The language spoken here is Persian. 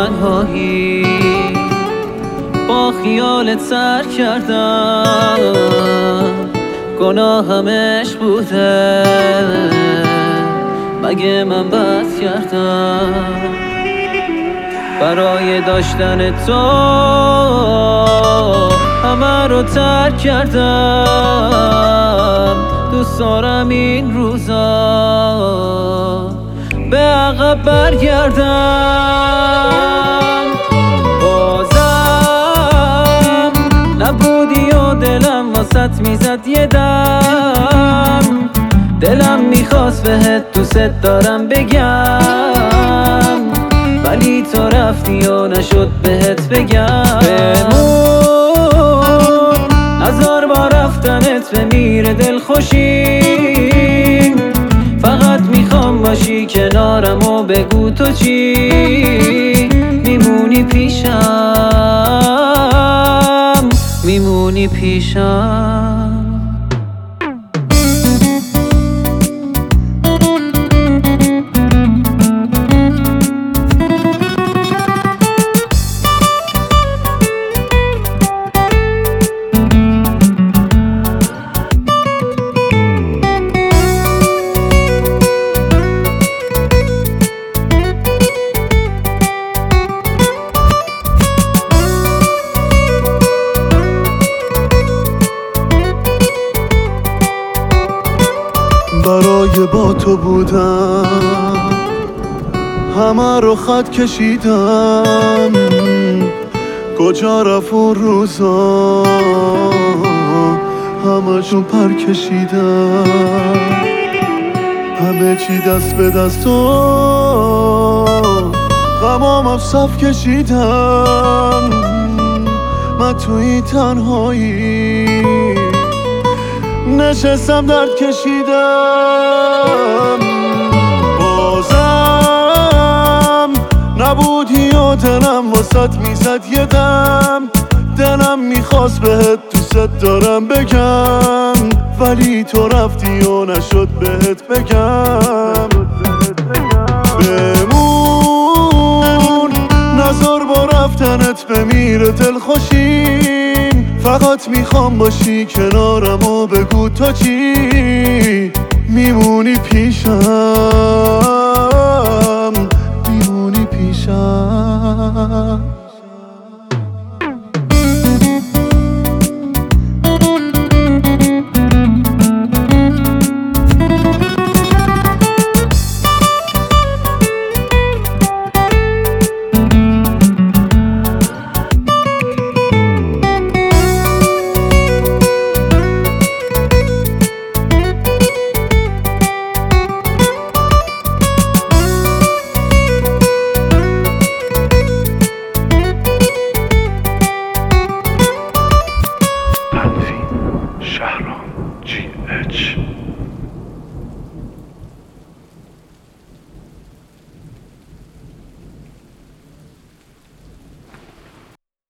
تنهایی با خیالت سر کردم، گناهم عشق بوده مگه من بد کردم؟ برای داشتن تو همه رو ترک کردم. دوست دارم این روزا به عقب برگردم. بازم نبودی و دلم واسط میزد یه دم، دلم میخواست بهت دوست دارم بگم، ولی تو رفتی و نشد بهت بگم. بمون نزار با رفتنت بمیره دل خوشیم، فقط میخوام باشی کنارم و بگو تو چی میمونی پیشم، میمونی پیشم. برای با تو بودم همه رو خط کشیدم، کجا رفت اون روزا همشون پر کشیدم. همه چی دست به دست تو غمام صف کشیدم، من توی تنهایی نشستم درد کشیدم. بازم نبودی و دلم واسط میزد یه دم، دلم میخواست بهت دوست دارم بگم، ولی تو رفتی و نشد بهت بگم. بمون نزار با رفتنت بمیره دل خوشیم، فقط میخوام باشی کنارم و بگو تو چی میمونی پیشم، میمونی پیشم.